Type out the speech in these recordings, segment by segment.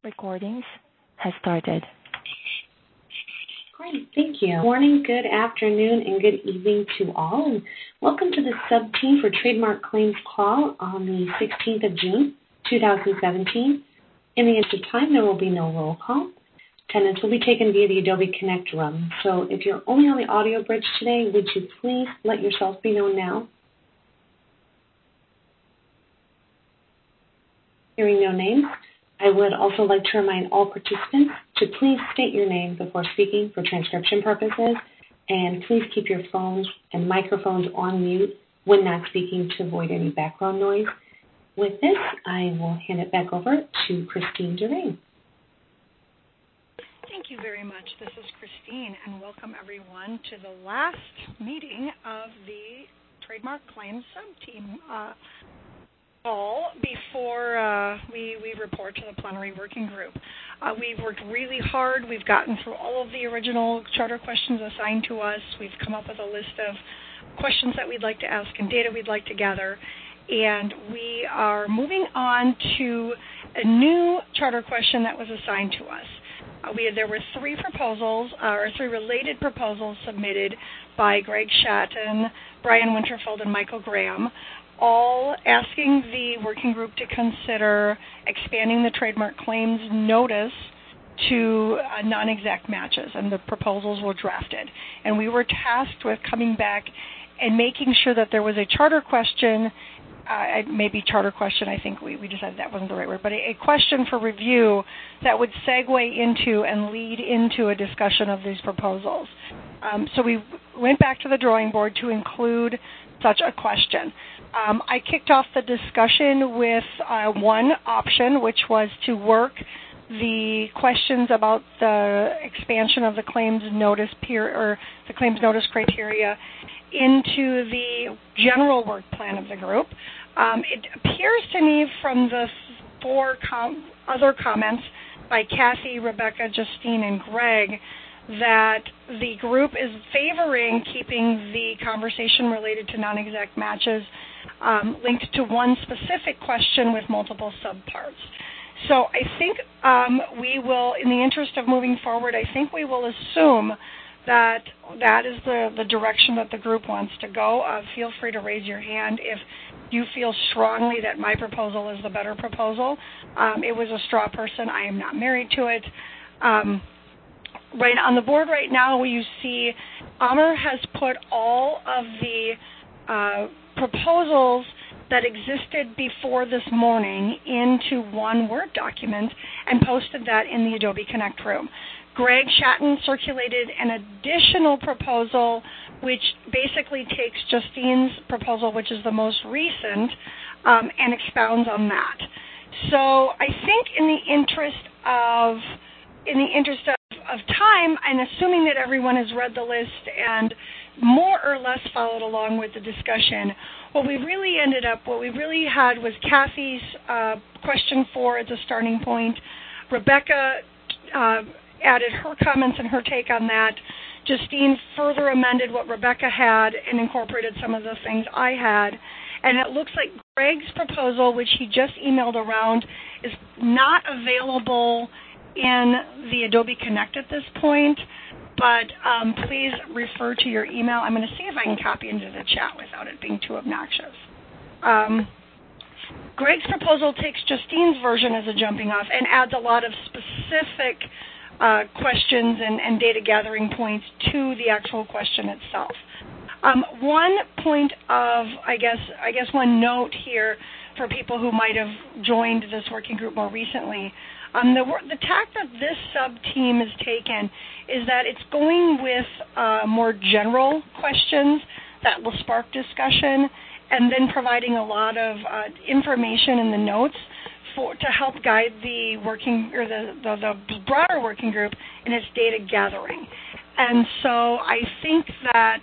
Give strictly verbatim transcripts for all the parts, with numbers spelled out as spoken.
Recordings has started. Great, thank you. Good morning, good afternoon, and good evening to all. And welcome to the sub-team for Trademark Claims Call on the sixteenth of June, two thousand seventeen. In the interest of time, there will be no roll call. Attendance will be taken via the Adobe Connect room. So if you're only on the audio bridge today, would you please let yourself be known now? Hearing no names, I would also like to remind all participants to please state your name before speaking for transcription purposes, and please keep your phones and microphones on mute when not speaking to avoid any background noise. With this, I will hand it back over to Christine Durain. Thank you very much. This is Christine, and welcome everyone to the last meeting of the Trademark Claims Sub-Team uh, call before uh, we, we report to the plenary working group. Uh, we've worked really hard. We've gotten through all of the original charter questions assigned to us. We've come up with a list of questions that we'd like to ask and data we'd like to gather. And we are moving on to a new charter question that was assigned to us. Uh, we had, there were three proposals, uh, or three related proposals submitted by Greg Shatton, Brian Winterfeld, and Michael Graham, all asking the working group to consider expanding the trademark claims notice to uh, non-exact matches, and the proposals were drafted. And we were tasked with coming back and making sure that there was a charter question, uh, maybe charter question, I think we, we decided that wasn't the right word, but a, a question for review that would segue into and lead into a discussion of these proposals. Um, so we went back to the drawing board to include such a question. Um, I kicked off the discussion with uh, one option, which was to work the questions about the expansion of the claims notice peer, or the claims notice criteria into the general work plan of the group. Um, it appears to me from the four com- other comments by Kathy, Rebecca, Justine, and Greg that the group is favoring keeping the conversation related to non-exact matches um, linked to one specific question with multiple subparts. So I think um, we will, in the interest of moving forward, I think we will assume that that is the, the direction that the group wants to go. Uh, feel free to raise your hand if you feel strongly that my proposal is the better proposal. Um, it was a straw person. I am not married to it. Um, Right on the board right now, you see Amr has put all of the uh, proposals that existed before this morning into one Word document and posted that in the Adobe Connect room. Greg Shatton circulated an additional proposal which basically takes Justine's proposal, which is the most recent, um, and expounds on that. So I think in the interest of in the interest of of time, and assuming that everyone has read the list and more or less followed along with the discussion, what we really ended up, what we really had was Kathy's uh, question four as a starting point. Rebecca uh, added her comments and her take on that. Justine further amended what Rebecca had and incorporated some of the things I had. And it looks like Greg's proposal, which he just emailed around, is not available in the Adobe Connect at this point, but um, please refer to your email. I'm going to see if I can copy into the chat without it being too obnoxious. Um, Greg's proposal takes Justine's version as a jumping off and adds a lot of specific uh, questions and, and data gathering points to the actual question itself. Um, one point of, I guess, I guess one note here for people who might have joined this working group more recently. Um, the, the tack that this sub-team has taken is that it's going with uh, more general questions that will spark discussion, and then providing a lot of uh, information in the notes for to help guide the working or the, the, the broader working group in its data gathering. And so I think that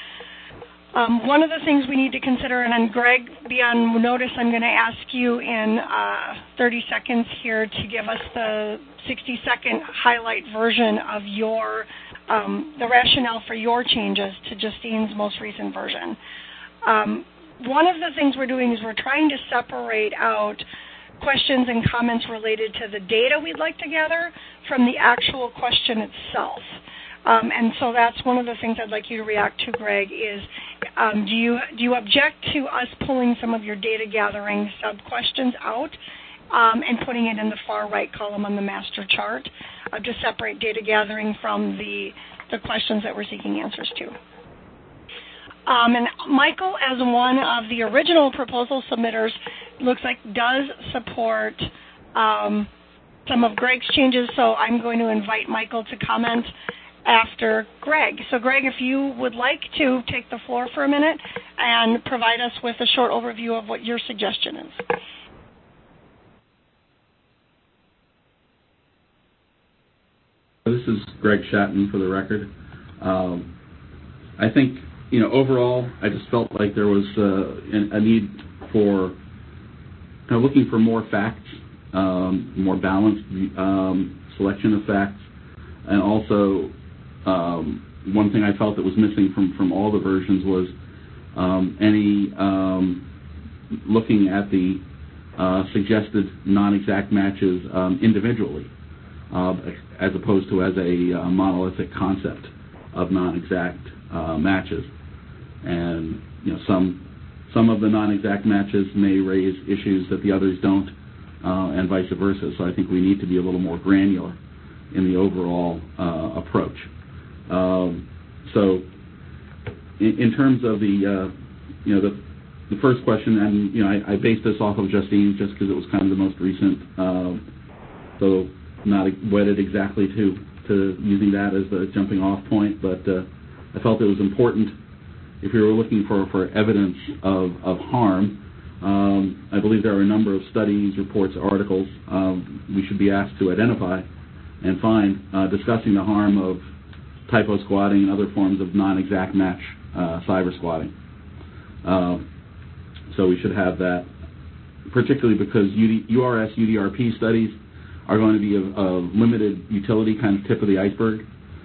Um, one of the things we need to consider, and then Greg, be on notice, I'm going to ask you in uh, thirty seconds here to give us the sixty second highlight version of your, um, the rationale for your changes to Justine's most recent version. Um, one of the things we're doing is we're trying to separate out questions and comments related to the data we'd like to gather from the actual question itself. Um, and so that's one of the things I'd like you to react to, Greg, is um, do you do you object to us pulling some of your data gathering sub-questions out um, and putting it in the far right column on the master chart uh, to separate data gathering from the, the questions that we're seeking answers to? Um, and Michael, as one of the original proposal submitters, looks like does support um, some of Greg's changes, so I'm going to invite Michael to comment after Greg. So Greg, if you would like to take the floor for a minute and provide us with a short overview of what your suggestion is. This is Greg Shatton for the record. Um, I think, you know, overall, I just felt like there was uh, a need for kind of looking for more facts, um, more balanced um, selection of facts, and also Um, one thing I felt that was missing from, from all the versions was um, any um, looking at the uh, suggested non-exact matches um, individually, uh, as opposed to as a uh, monolithic concept of non-exact uh, matches. And you know, some some of the non-exact matches may raise issues that the others don't, uh, and vice versa. So I think we need to be a little more granular in the overall uh, approach. Um, so, in, in terms of the, uh, you know, the, the first question, and you know, I, I based this off of Justine just because it was kind of the most recent, uh, so not wedded exactly to to using that as the jumping off point, but uh, I felt it was important if you were looking for, for evidence of, of harm. Um, I believe there are a number of studies, reports, articles um, we should be asked to identify and find uh, discussing the harm of typo squatting and other forms of non-exact match uh, cyber squatting. Uh, so we should have that, particularly because U D, U R S U D R P studies are going to be a, a limited utility, kind of tip of the iceberg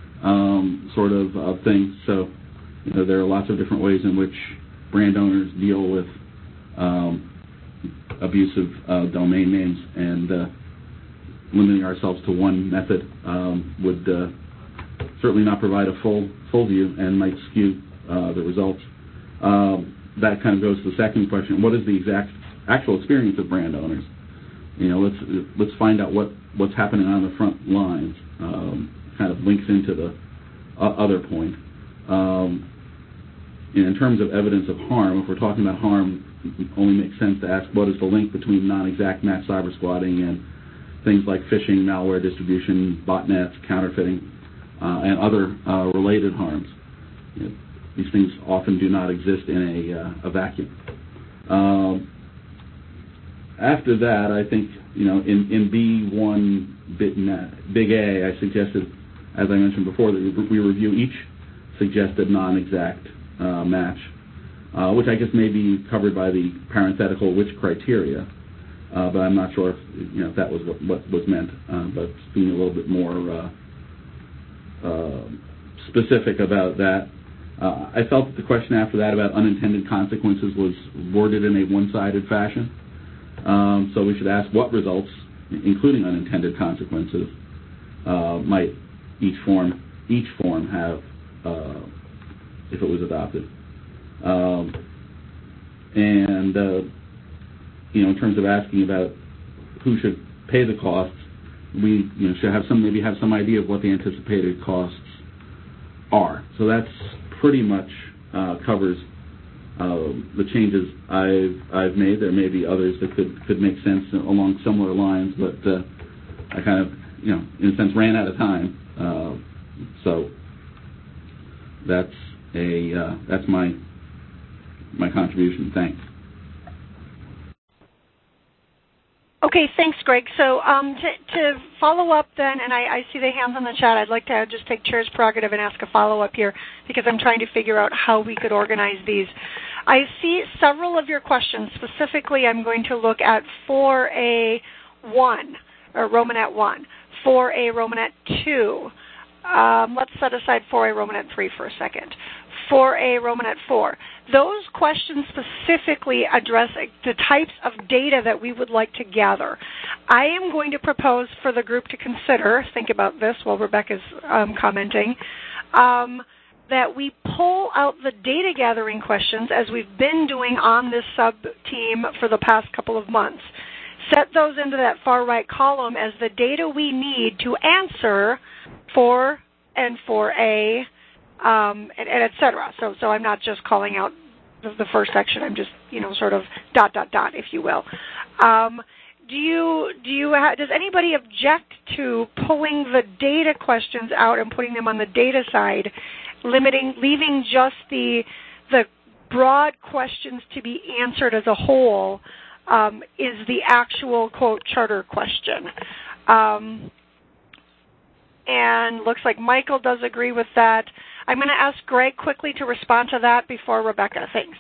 um, sort of uh, thing. So you know, there are lots of different ways in which brand owners deal with um, abusive uh, domain names, and uh, limiting ourselves to one method um, would uh, certainly not provide a full full view and might skew uh, the results. Um, that kind of goes to the second question: what is the exact actual experience of brand owners? You know, let's let's find out what, what's happening on the front lines. Um, kind of links into the uh, other point. Um, in terms of evidence of harm, if we're talking about harm, it only makes sense to ask what is the link between non-exact match cyber squatting and things like phishing, malware distribution, botnets, counterfeiting, uh, and other uh, related harms. You know, these things often do not exist in a, uh, a vacuum. Um, after that, I think, you know, in, in B one, big A, I suggested, as I mentioned before, that we review each suggested non-exact uh, match, uh, which I guess may be covered by the parenthetical which criteria, uh, but I'm not sure if, you know, if that was what, what was meant, uh, but being a little bit more uh, uh, specific about that. Uh, I felt that the question after that about unintended consequences was worded in a one-sided fashion. Um, so we should ask what results, including unintended consequences, uh, might each form each form have uh, if it was adopted. Um, and uh, you know, in terms of asking about who should pay the costs, we you know should have some maybe have some idea of what the anticipated costs are. So that's pretty much uh, covers uh, the changes I've I've made. There may be others that could could make sense along similar lines, but uh, I kind of you know in a sense ran out of time. Uh, so that's a uh, that's my my contribution. Thanks. Okay, thanks, Greg. So um, to, to follow up then, and I, I see the hands on the chat, I'd like to just take chair's prerogative and ask a follow-up here because I'm trying to figure out how we could organize these. I see several of your questions. Specifically, I'm going to look at four A one, or Romanet one, four A Romanet two. Um, let's set aside four A Romanet three for a second. four A Romanet four. Those questions specifically address the types of data that we would like to gather. I am going to propose for the group to consider, think about this while Rebecca's um, commenting, um, that we pull out the data gathering questions as we've been doing on this sub-team for the past couple of months. Set those into that far right column as the data we need to answer four and four A, um, and, and et cetera. So, so I'm not just calling out the, the first section. I'm just, you know, sort of dot, dot, dot, if you will. Um, do you, do you, ha- does anybody object to pulling the data questions out and putting them on the data side, limiting, leaving just the, the broad questions to be answered as a whole um, is the actual, quote, charter question? Um, And looks like Michael does agree with that. I'm going to ask Greg quickly to respond to that before Rebecca. Thanks.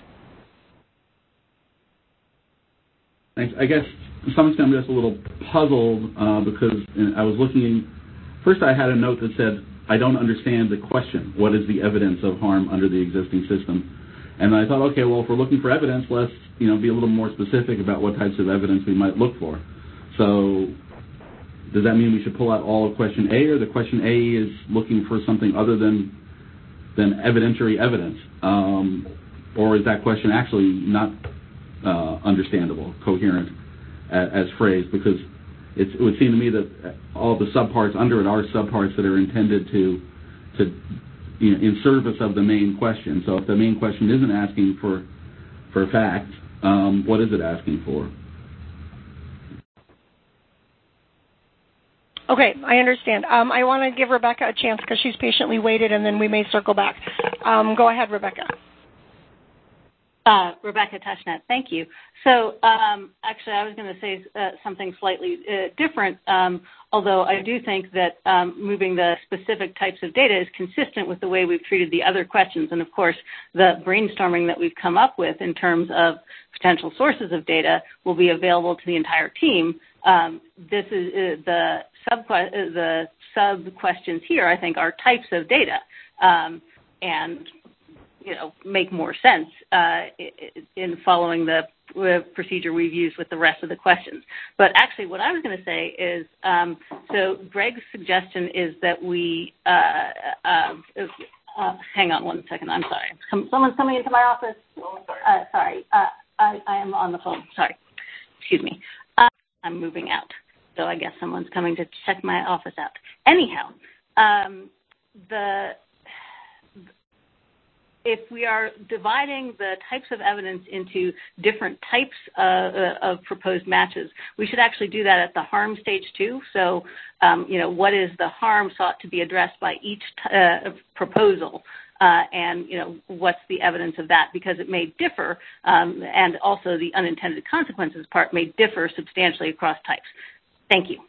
Thanks. I guess to some extent I'm just a little puzzled uh, because I was looking, first I had a note that said, I don't understand the question. What is the evidence of harm under the existing system? And I thought, okay, well, if we're looking for evidence, let's you know, be a little more specific about what types of evidence we might look for. So does that mean we should pull out all of question A, or the question A is looking for something other than than evidentiary evidence? Um, or is that question actually not uh, understandable, coherent as, as phrased? Because it's, it would seem to me that all the subparts under it are subparts that are intended to, to you know, in service of the main question. So if the main question isn't asking for, for fact, um, what is it asking for? Okay, I understand. Um, I want to give Rebecca a chance because she's patiently waited, and then we may circle back. Um, go ahead, Rebecca. Uh, Rebecca Tushnet, thank you. So um, actually, I was going to say uh, something slightly uh, different, um, although I do think that um, moving the specific types of data is consistent with the way we've treated the other questions. And, of course, the brainstorming that we've come up with in terms of potential sources of data will be available to the entire team. Um, this is uh, the sub uh, the sub questions here, I think, are types of data, um, and you know make more sense uh, in following the uh, procedure we've used with the rest of the questions. But actually, what I was going to say is, um, so Greg's suggestion is that we uh, uh, uh, hang on one second. I'm sorry. Someone's coming into my office. Uh, sorry, uh, I, I am on the phone. Sorry, excuse me. I'm moving out, so I guess someone's coming to check my office out. Anyhow, um, the if we are dividing the types of evidence into different types uh, of proposed matches, we should actually do that at the harm stage too. So, um, you know, what is the harm sought to be addressed by each t- uh, proposal? Uh, and, you know, what's the evidence of that? Because it may differ, um, and also the unintended consequences part may differ substantially across types. Thank you.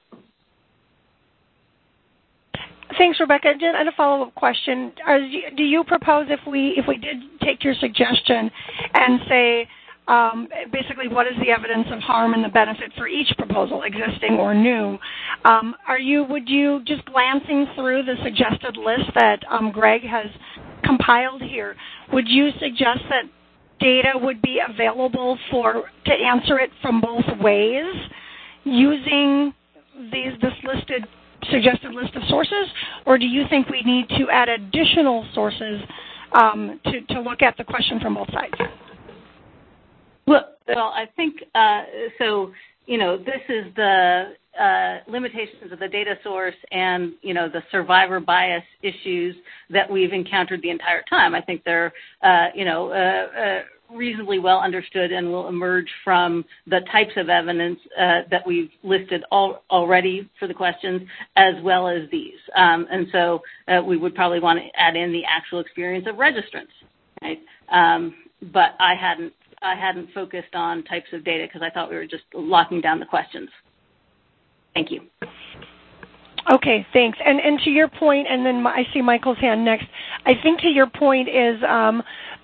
Thanks, Rebecca. And a follow-up question. Are, do you propose if we if we did take your suggestion and say, um, basically, what is the evidence of harm and the benefit for each proposal, existing or new? Um, are you would you just glancing through the suggested list that um, Greg has compiled here, would you suggest that data would be available for to answer it from both ways using these this listed suggested list of sources, or do you think we need to add additional sources um, to, to look at the question from both sides? Well, well I think, uh, so, you know, this is the uh, limitations of the data source and, you know, the survivor bias issues that we've encountered the entire time. I think they're, uh, you know, uh, uh, reasonably well understood and will emerge from the types of evidence uh, that we've listed al- already for the questions, as well as these. Um, and so uh, we would probably want to add in the actual experience of registrants, right? Um, but I hadn't I hadn't focused on types of data because I thought we were just locking down the questions. Thank you. Okay, thanks. And and to your point, and then I see Michael's hand next. I think to your point is um,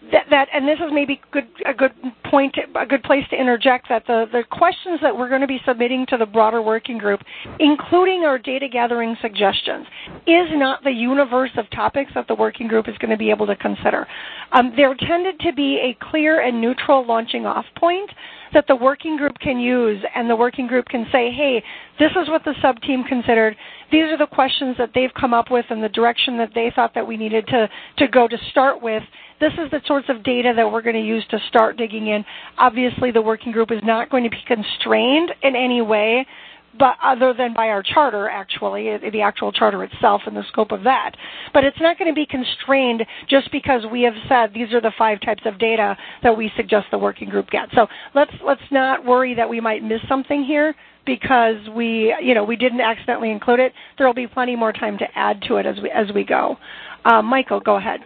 that, that, and this is maybe good, a good point, a good place to interject that the, the questions that we're going to be submitting to the broader working group, including our data gathering suggestions, is not the universe of topics that the working group is going to be able to consider. Um, there tended to be a clear and neutral launching off point that the working group can use, and the working group can say, hey, this is what the sub-team considered. These are the questions that they've come up with and the direction that they thought that we needed to, to go to start with. This is the sorts of data that we're going to use to start digging in. Obviously, the working group is not going to be constrained in any way, but other than by our charter, actually, the actual charter itself and the scope of that. But it's not going to be constrained just because we have said these are the five types of data that we suggest the working group get. So let's let's not worry that we might miss something here because we, you know, we didn't accidentally include it. There will be plenty more time to add to it as we as we go. Uh, Michael, go ahead.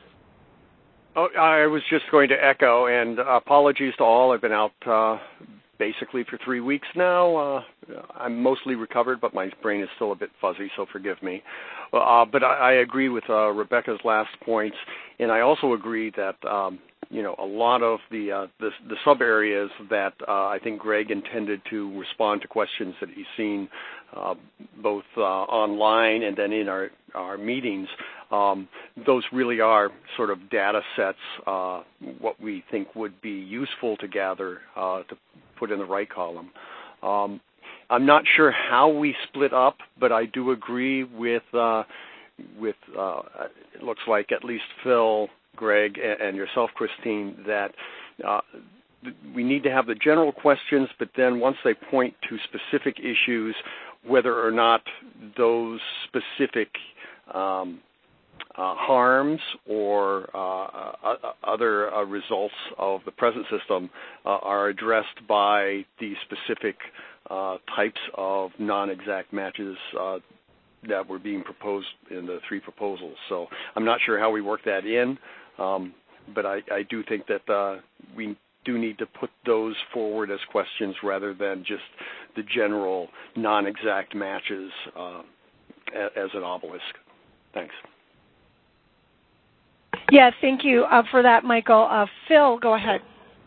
Oh, I was just going to echo, and apologies to all. I've been out uh, basically for three weeks now. Uh, I'm mostly recovered, but my brain is still a bit fuzzy, so forgive me. Uh, but I, I agree with uh, Rebecca's last points, and I also agree that um, you know a lot of the uh, the, the sub areas that uh, I think Greg intended to respond to questions that he's seen uh, both uh, online and then in our our meetings. Um, those really are sort of data sets, uh, what we think would be useful to gather uh, to put in the right column. Um, I'm not sure how we split up, but I do agree with, uh, with uh, it looks like at least Phil, Greg, and yourself, Christine, that uh, we need to have the general questions, but then once they point to specific issues, whether or not those specific um, Uh, harms or uh, uh, other uh, results of the present system uh, are addressed by the specific uh, types of non-exact matches uh, that were being proposed in the three proposals. So I'm not sure how we work that in, um, but I, I do think that uh, we do need to put those forward as questions rather than just the general non-exact matches uh, as an obelisk. Thanks. Yeah, thank you uh, for that, Michael. Uh, Phil, go ahead.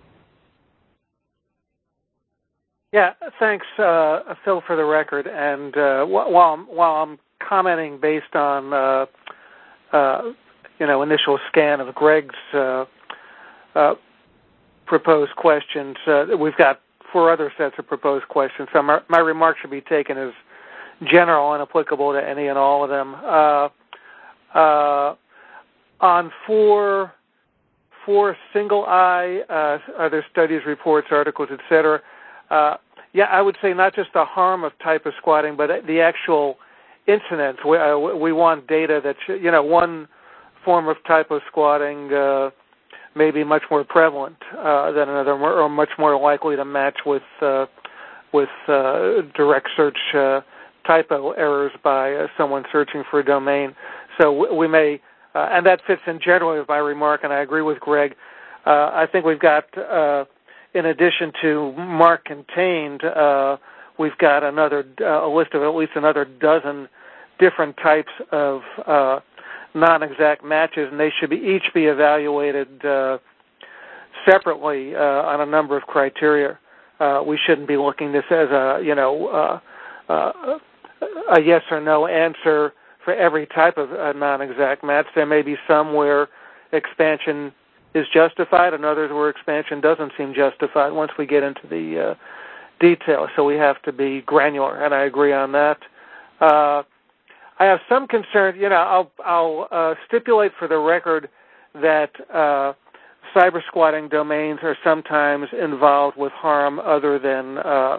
Yeah, thanks, uh, Phil, for the record. And uh, while I'm, while I'm commenting based on uh, uh, you know initial scan of Greg's uh, uh, proposed questions, uh, we've got four other sets of proposed questions. So my, my remarks should be taken as general and applicable to any and all of them. Uh, uh, On four, four single-eye, uh, other studies, reports, articles, et cetera, uh, yeah, I would say not just the harm of typo squatting, but the actual incidence. We, uh, we want data that, you know, one form of typo squatting uh, may be much more prevalent uh, than another, or much more likely to match with uh, with uh, direct search uh, typo errors by uh, someone searching for a domain. So we may... Uh, and that fits in generally with my remark, and I agree with Greg. Uh, I think we've got, uh, in addition to mark contained, uh, we've got another uh, a list of at least another dozen different types of uh, non-exact matches, and they should be, each be evaluated uh, separately uh, on a number of criteria. Uh, we shouldn't be looking this as a, you know, uh, uh, a yes or no answer for every type of uh, non-exact match. There may be some where expansion is justified and others where expansion doesn't seem justified once we get into the uh, details. So we have to be granular, and I agree on that. Uh, I have some concern, you know, I'll, I'll uh, stipulate for the record that uh, cyber squatting domains are sometimes involved with harm other than uh,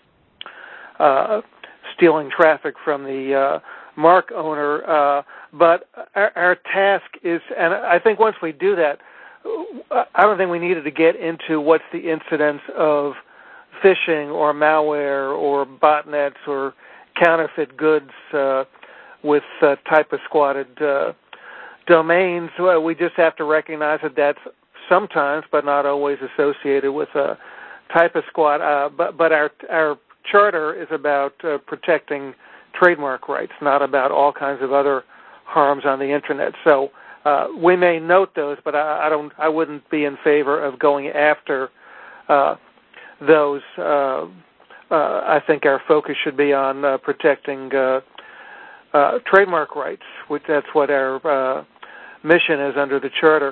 uh, stealing traffic from the uh, mark owner, uh, but our, our task is, and I think once we do that, I don't think we needed to get into what's the incidence of phishing or malware or botnets or counterfeit goods uh, with uh, typo squatted uh, domains. Well, we just have to recognize that that's sometimes, but not always, associated with a typo squat. Uh, but but our our charter is about uh, protecting trademark rights, not about all kinds of other harms on the internet. So uh, uh, we may note those, but I, I don't. I wouldn't be in favor of going after uh, those. Uh, uh, I think our focus should be on uh, protecting uh, uh, trademark rights, which that's what our uh, mission is under the charter.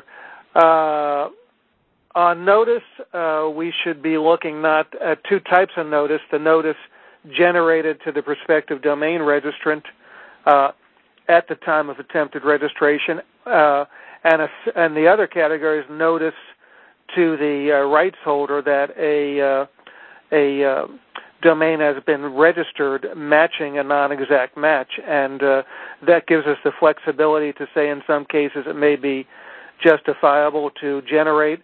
Uh, on notice, uh, we should be looking not at two types of notice: the notice generated to the prospective domain registrant uh, at the time of attempted registration, uh, and, a, and the other category is notice to the uh, rights holder that a uh, a uh, domain has been registered matching a non-exact match, and uh, that gives us the flexibility to say in some cases it may be justifiable to generate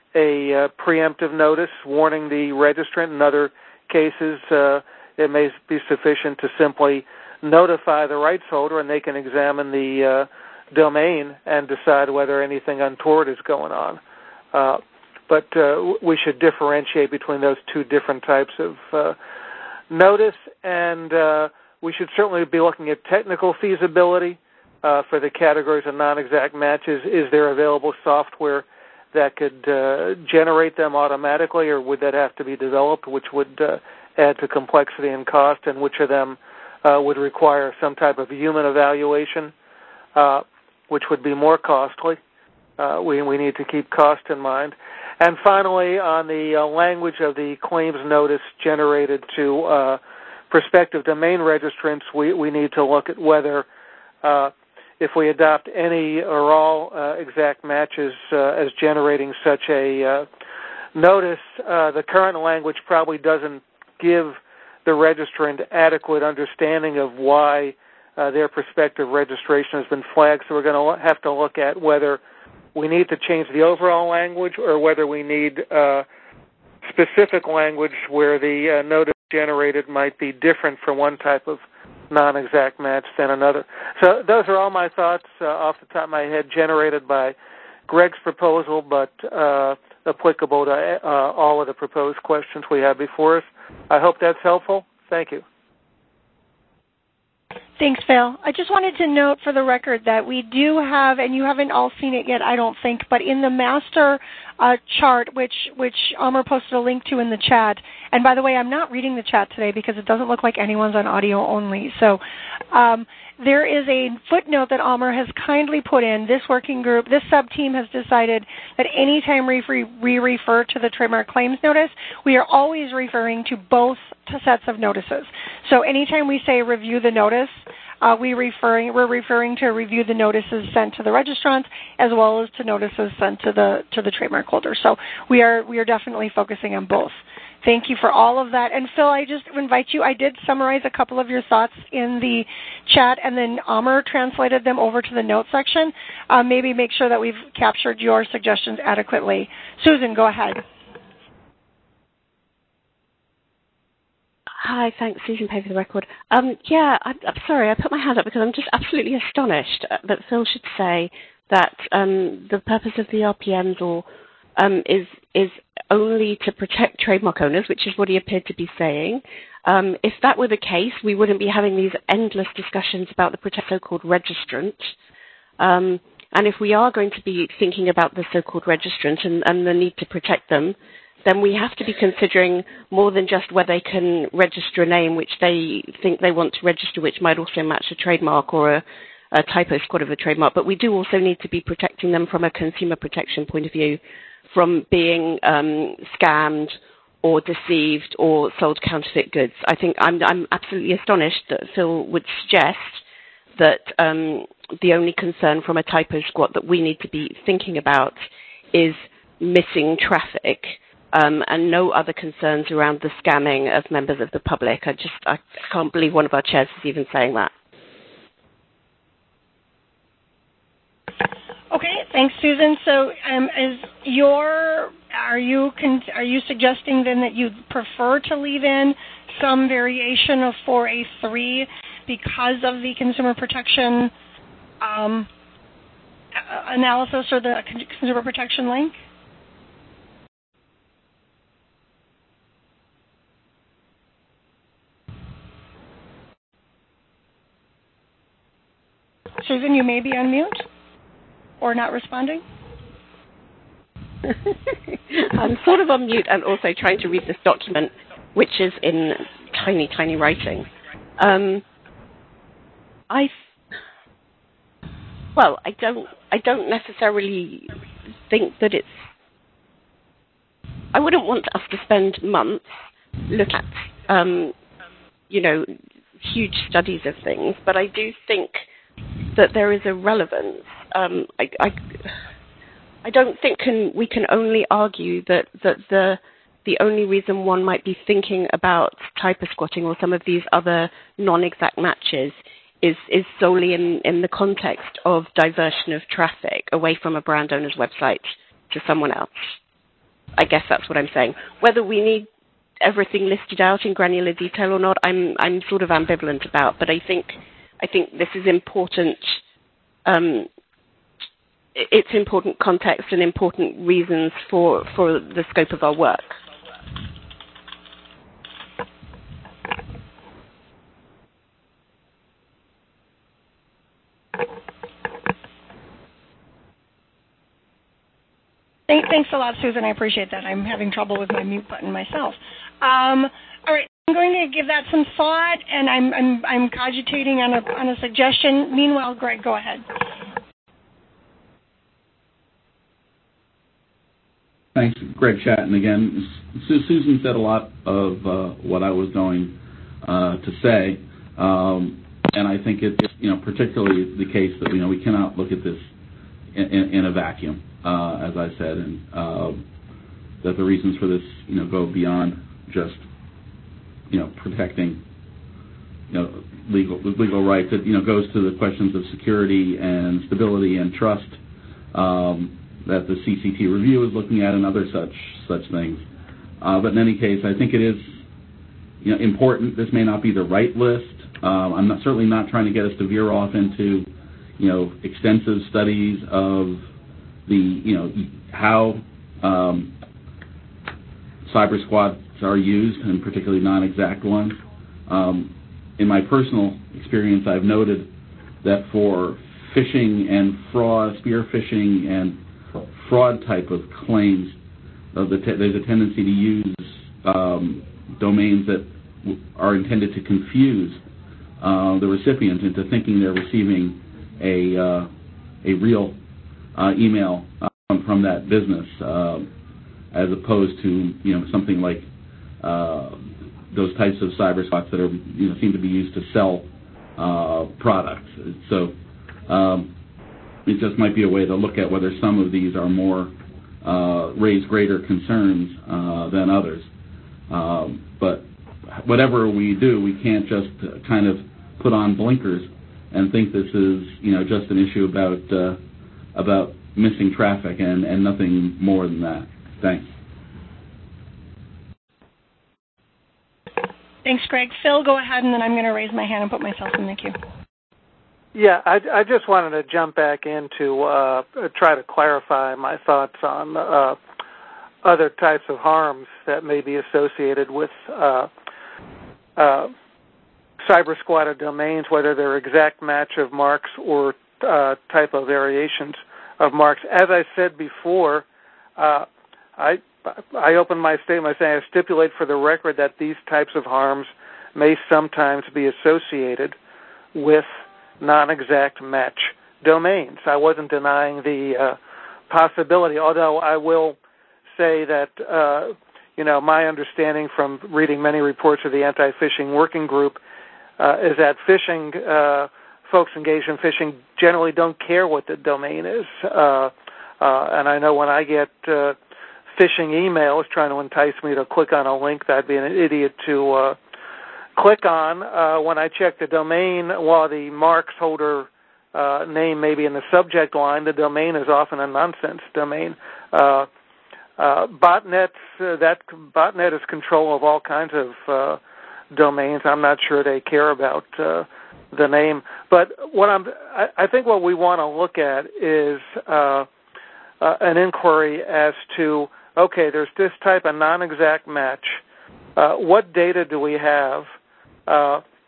a uh, preemptive notice warning the registrant. In other cases, uh, it may be sufficient to simply notify the rights holder, and they can examine the uh, domain and decide whether anything untoward is going on. Uh, but uh, we should differentiate between those two different types of uh, notice, and uh, we should certainly be looking at technical feasibility uh, for the categories of non-exact matches. Is there available software that could uh, generate them automatically, or would that have to be developed, which would uh, add to complexity and cost, and which of them uh, would require some type of human evaluation, uh, which would be more costly. Uh, we, we need to keep cost in mind. And finally, on the uh, language of the claims notice generated to uh, prospective domain registrants, we, we need to look at whether uh, if we adopt any or all uh, exact matches uh, as generating such a uh, notice, uh, the current language probably doesn't give the registrant adequate understanding of why uh, their prospective registration has been flagged. So we're going to have to look at whether we need to change the overall language or whether we need uh, specific language where the uh, notice generated might be different for one type of non-exact match than another. So those are all my thoughts uh, off the top of my head, generated by Greg's proposal, but uh, applicable to uh, all of the proposed questions we have before us. I hope that's helpful. Thank you. Thanks, Phil. I just wanted to note for the record that we do have, and you haven't all seen it yet, I don't think, but in the master uh, chart, which which Amr posted a link to in the chat, and by the way, I'm not reading the chat today because it doesn't look like anyone's on audio only, so um, there is a footnote that Amr has kindly put in. This working group, this sub-team has decided that anytime we, we refer to the trademark claims notice, we are always referring to both sets of notices. So anytime we say review the notice, uh, we referring, we're referring to review the notices sent to the registrant as well as to notices sent to the to the trademark holder. So we are we are definitely focusing on both. Thank you for all of that. And Phil, I just invite you, I did summarize a couple of your thoughts in the chat, and then Amr translated them over to the notes section. Uh, maybe make sure that we've captured your suggestions adequately. Susan, go ahead. Hi, thanks, Susan Pay for the record. Um, yeah, I'm, I'm sorry, I put my hand up because I'm just absolutely astonished that Phil should say that um, the purpose of the R P Ms or um, is is only to protect trademark owners, which is what he appeared to be saying. Um, if that were the case, we wouldn't be having these endless discussions about the protect so-called registrant. Um, and if we are going to be thinking about the so-called registrant and, and the need to protect them, then we have to be considering more than just where they can register a name which they think they want to register, which might also match a trademark or a, a typo squad of a trademark. But we do also need to be protecting them from a consumer protection point of view, from being um, scammed or deceived or sold counterfeit goods. I think I'm, I'm absolutely astonished that Phil would suggest that um, the only concern from a typo squad that we need to be thinking about is missing traffic. Um, and no other concerns around the scamming of members of the public. I just I can't believe one of our chairs is even saying that. Okay, thanks, Susan. So, um, is your are you con- are you suggesting then that you prefer to leave in some variation of four A three because of the consumer protection um, analysis or the consumer protection link? Susan, you may be on mute. or not responding? I'm sort of on mute and also trying to read this document, which is in tiny, tiny writing. Um, I, well, I don't, I don't necessarily think that it's. I wouldn't want us to spend months looking at, um, you know, huge studies of things, but I do think that there is a relevance. Um, I, I, I don't think can, we can only argue that, that the the only reason one might be thinking about typo squatting or some of these other non-exact matches is, is solely in, in the context of diversion of traffic away from a brand owner's website to someone else. I guess that's what I'm saying. Whether we need everything listed out in granular detail or not, I'm I'm sort of ambivalent about. But I think I think this is important. Um, it's important context and important reasons for for the scope of our work. Thanks a lot, Susan. I appreciate that. I'm having trouble with my mute button myself. Um, all right, I'm going to give that some thought, and I'm I'm, I'm cogitating on a on a suggestion. Meanwhile, Greg, go ahead. Thanks, Greg Chatton again. Susan said a lot of uh, what I was going uh, to say, um, and I think it's you know particularly the case that you know we cannot look at this in, in, in a vacuum. Uh, as I said, and uh, that the reasons for this, you know, go beyond just, you know, protecting, you know, legal legal rights. It, you know, goes to the questions of security and stability and trust um, that the C C T review is looking at, and other such such things. Uh, but in any case, I think it is, you know, important. This may not be the right list. Um, I'm not, certainly not trying to get us to veer off into, you know, extensive studies of the, you know, how um, cyber squads are used, and particularly non-exact ones. Um, in my personal experience, I've noted that for phishing and fraud, spear phishing and fraud type of claims, uh, the te- there's a tendency to use um, domains that w- are intended to confuse uh, the recipient into thinking they're receiving a uh, a real Uh, email uh, from, from that business, uh, as opposed to you know something like uh, those types of cyber spots that are you know seem to be used to sell uh, products. So um, it just might be a way to look at whether some of these are more uh, raise greater concerns uh, than others. Um, but whatever we do, we can't just kind of put on blinkers and think this is you know just an issue about uh, about missing traffic and, and nothing more than that. Thanks. Thanks, Greg. Phil, go ahead, and then I'm going to raise my hand and put myself in the queue. Yeah, I, I just wanted to jump back in to uh, try to clarify my thoughts on uh, other types of harms that may be associated with uh, uh, cyber squatted domains, whether they're exact match of marks or Uh, typo variations of marks. As I said before, uh, I I opened my statement by saying I stipulate for the record that these types of harms may sometimes be associated with non-exact match domains. I wasn't denying the uh, possibility, although I will say that uh, you know my understanding from reading many reports of the anti-phishing working group uh, is that phishing uh, folks engaged in phishing generally don't care what the domain is. Uh, uh, and I know when I get uh, phishing emails trying to entice me to click on a link that I'd be an idiot to uh, click on, uh, when I check the domain, while the marks holder uh, name may be in the subject line, the domain is often a nonsense domain. Uh, uh, botnets, uh, that botnet is control of all kinds of uh, domains. I'm not sure they care about uh, the name, but what I'm, I, I think what we want to look at is uh, uh, an inquiry as to, okay, there's this type of non-exact match. Uh, what data do we have? Uh,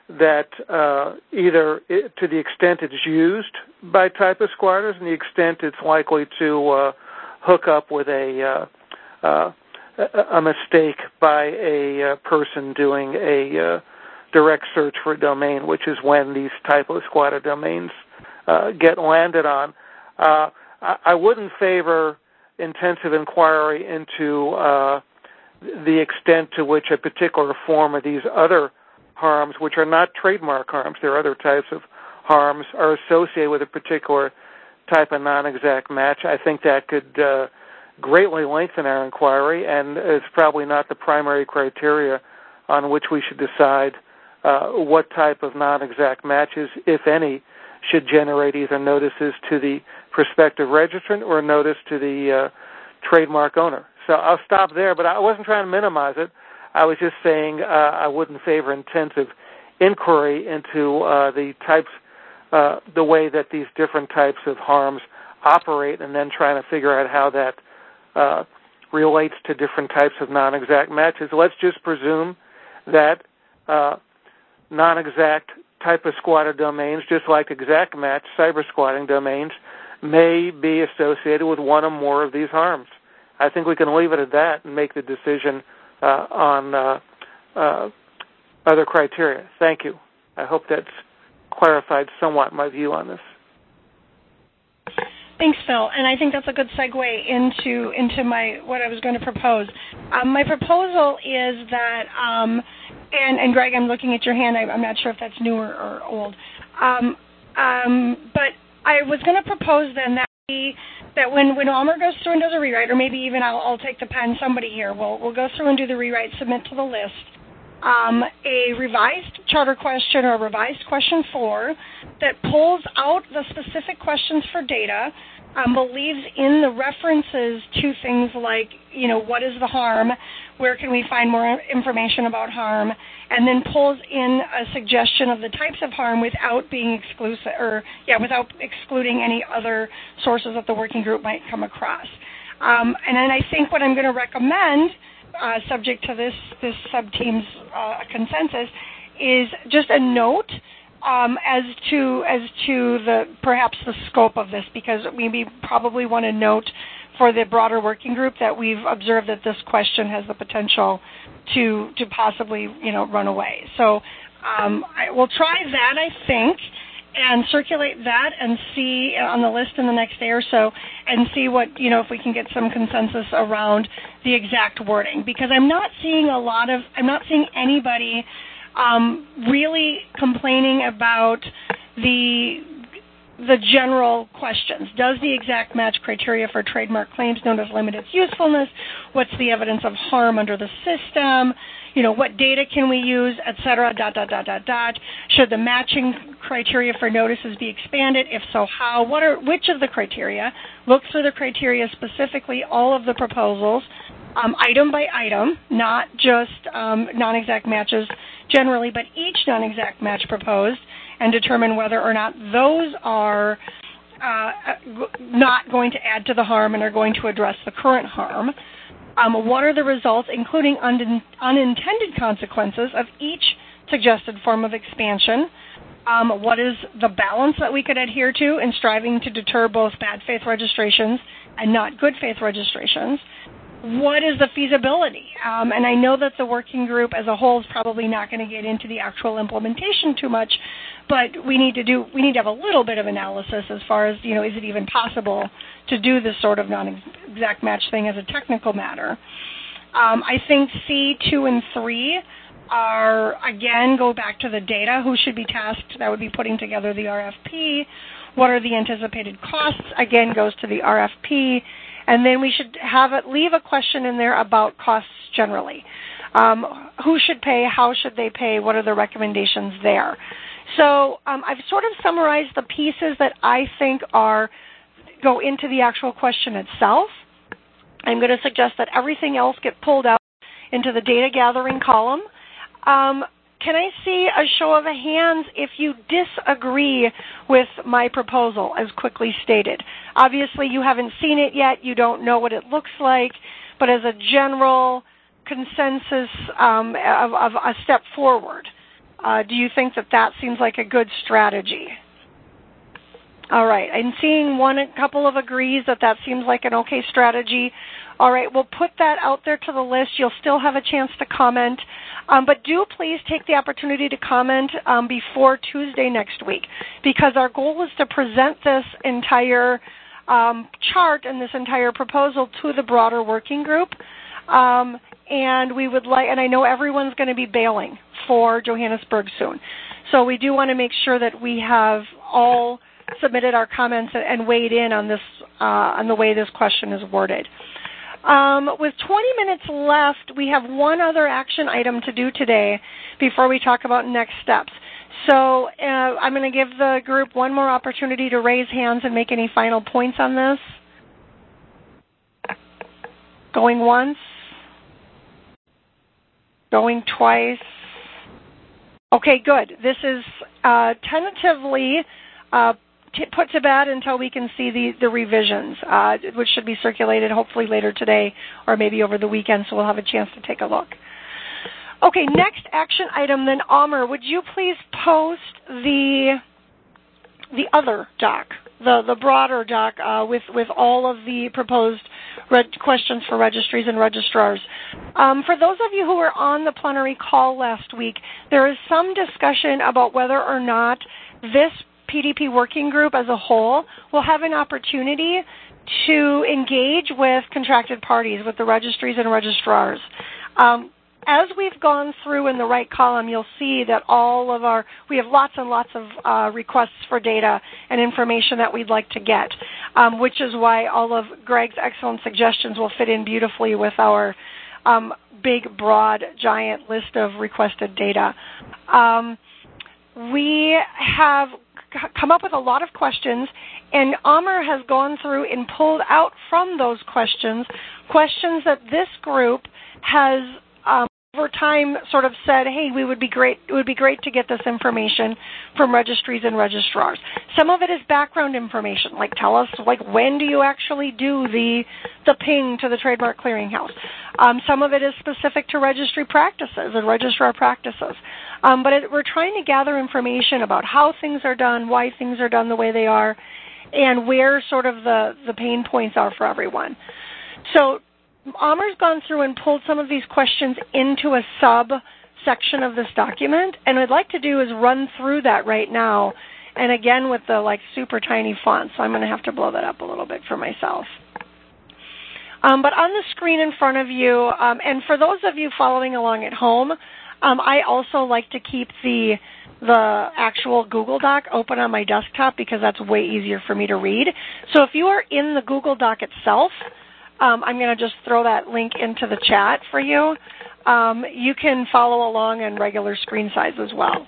that uh, either it, to the extent it's used by typist squatters and the extent it's likely to uh, hook up with a uh, uh, a mistake by a uh, person doing a uh, direct search for a domain, which is when these typo squatter domains uh, get landed on. Uh, I, I wouldn't favor intensive inquiry into uh, the extent to which a particular form of these other harms, which are not trademark harms, there are other types of harms, are associated with a particular type of non-exact match. I think that could uh, greatly lengthen our inquiry, and is probably not the primary criteria on which we should decide uh, what type of non-exact matches, if any, should generate either notices to the prospective registrant or notice to the uh, trademark owner. So I'll stop there, but I wasn't trying to minimize it. I was just saying uh, I wouldn't favor intensive inquiry into uh, the types, uh, the way that these different types of harms operate, and then trying to figure out how that uh, relates to different types of non-exact matches. Let's just presume that uh, non-exact typist squatter domains, just like exact match cyber squatting domains, may be associated with one or more of these harms. I think we can leave it at that and make the decision uh, on uh, uh, other criteria. Thank you. I hope that's clarified somewhat my view on this. Thanks, Phil. And I think that's a good segue into into my what I was going to propose. Um, my proposal is that, um, and, and Greg, I'm looking at your hand. I, I'm not sure if that's new or, or old. Um, um, but I was going to propose then that we, that when, when Almer goes through and does a rewrite, or maybe even I'll, I'll take the pen, somebody here, we'll, we'll go through and do the rewrite, submit to the list, um, a revised charter question or a revised question four that pulls out the specific questions for data, um, believes in the references to things like, you know, what is the harm, where can we find more information about harm, and then pulls in a suggestion of the types of harm without being exclusive, or yeah, without excluding any other sources that the working group might come across. Um, and then I think what I'm going to recommend, uh, subject to this this sub-team's uh, consensus, is just a note um, as to as to the perhaps the scope of this, because we probably want to note for the broader working group that we've observed that this question has the potential to to possibly, you know, run away. So um, I will try that, I think, and circulate that and see on the list in the next day or so, and see what, you know, if we can get some consensus around the exact wording, because I'm not seeing a lot of, I'm not seeing anybody um, really complaining about the the general questions. Does the exact match criteria for trademark claims known as limit its usefulness? What's the evidence of harm under the system? You know, what data can we use, et cetera, dot, dot, dot, dot, dot. Should the matching criteria for notices be expanded? If so, how? What are, which of the criteria? Look through the criteria specifically, all of the proposals, um, item by item, not just um, non-exact matches generally, but each non-exact match proposed, and determine whether or not those are uh, not going to add to the harm and are going to address the current harm. Um, what are the results, including un- unintended consequences, of each suggested form of expansion? Um, what is the balance that we could adhere to in striving to deter both bad faith registrations and not good faith registrations? What is the feasibility? Um, and I know that the working group as a whole is probably not going to get into the actual implementation too much, but we need to do we need to have a little bit of analysis as far as, you know, is it even possible to do this sort of non-exact match thing as a technical matter? Um, I think C two and three are, again, go back to the data. Who should be tasked? That would be putting together the R F P. What are the anticipated costs? Again, goes to the R F P. And then we should have it, leave a question in there about costs generally. Um, who should pay? How should they pay? What are the recommendations there? So um, I've sort of summarized the pieces that I think are go into the actual question itself. I'm going to suggest that everything else get pulled out into the data gathering column. Um, Can I see a show of hands if you disagree with my proposal as quickly stated? Obviously, you haven't seen it yet. You don't know what it looks like. But as a general consensus um, of, of a step forward, Uh, do you think that that seems like a good strategy? All right. I'm seeing one, a couple of agrees that that seems like an okay strategy. All right. We'll put that out there to the list. You'll still have a chance to comment. Um, but do please take the opportunity to comment um, before Tuesday next week, because our goal is to present this entire um, chart and this entire proposal to the broader working group. Um, and we would like, and I know everyone's going to be bailing for Johannesburg soon. So we do want to make sure that we have all submitted our comments and weighed in on this, uh, on the way this question is worded. Um, with twenty minutes left, we have one other action item to do today before we talk about next steps. So uh, I'm going to give the group one more opportunity to raise hands and make any final points on this. Going once. Going twice. Okay, good. This is uh, tentatively uh, t- put to bed until we can see the, the revisions, uh, which should be circulated hopefully later today or maybe over the weekend, so we'll have a chance to take a look. Okay, next action item then, Amr, would you please post the the other doc, the, the broader doc uh, with, with all of the proposed reg- questions for registries and registrars. Um, for those of you who were on the plenary call last week, there is some discussion about whether or not this P D P working group as a whole will have an opportunity to engage with contracted parties, with the registries and registrars. Um, As we've gone through in the right column, you'll see that all of our, we have lots and lots of uh, requests for data and information that we'd like to get, um, which is why all of Greg's excellent suggestions will fit in beautifully with our um, big, broad, giant list of requested data. Um, we have c- come up with a lot of questions, and Amr has gone through and pulled out from those questions, questions that this group has um, over time sort of said, hey, we would be great, it would be great to get this information from registries and registrars. Some of it is background information, like tell us, like, when do you actually do the the ping to the Trademark Clearinghouse? Um, some of it is specific to registry practices and registrar practices. Um, but it, we're trying to gather information about how things are done, why things are done the way they are, and where sort of the, the pain points are for everyone. So Amr's gone through and pulled some of these questions into a sub-section of this document, and what I'd like to do is run through that right now, and again with the like super tiny font, so I'm going to have to blow that up a little bit for myself. Um, but on the screen in front of you, um, and for those of you following along at home, um, I also like to keep the the actual Google Doc open on my desktop because that's way easier for me to read. So if you are in the Google Doc itself, Um, I'm going to just throw that link into the chat for you. Um, you can follow along in regular screen size as well.